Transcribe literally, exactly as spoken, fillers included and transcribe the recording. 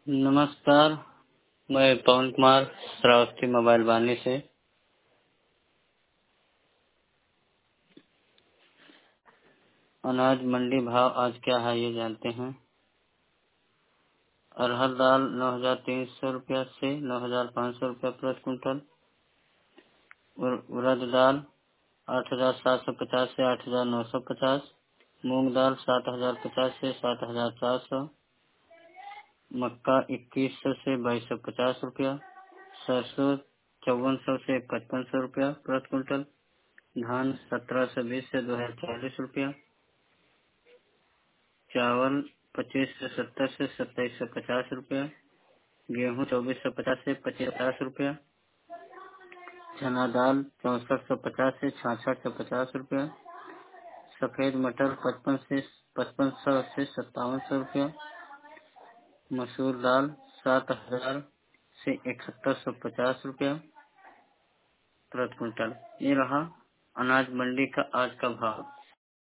नमस्कार। मैं पवन कुमार श्रावस्ती मोबाइल वानी से। अनाज मंडी भाव आज क्या है ये जानते हैं। अरहर दाल नौ हजार तीन सौ रुपया से नौ हजार पाँच सौ रुपया प्रति कुंटल। उर- उड़द दाल आठ हजार सात सौ पचास से आठ हजार नौ सौ पचास। मूंग दाल सात हजार पचास से सात हजार चार सौ। मक्का इक्कीस सौ से बाईस सौ पचास रुपया। सरसों चौवन सौ से पचपन सौ रुपया प्रति कुंटल। धान सत्रह सौ बीस से दो हजार चालीस रुपया। चावल पच्चीस सौ सत्तर से सत्ताईस सौ पचास रुपया। गेहूँ चौबीस सौ पचास से पच्चीस पचास रुपया। चना दाल चौसठ सौ पचास से छियासठ सौ पचास रुपया। सफेद मटर पचपन से पचपन सौ से सत्तावन सौ रुपया। मसूर दाल सात हजार से इकहत्तर सौ पचास रुपया प्रति कुंटल। ये रहा अनाज मंडी का आज का भाव।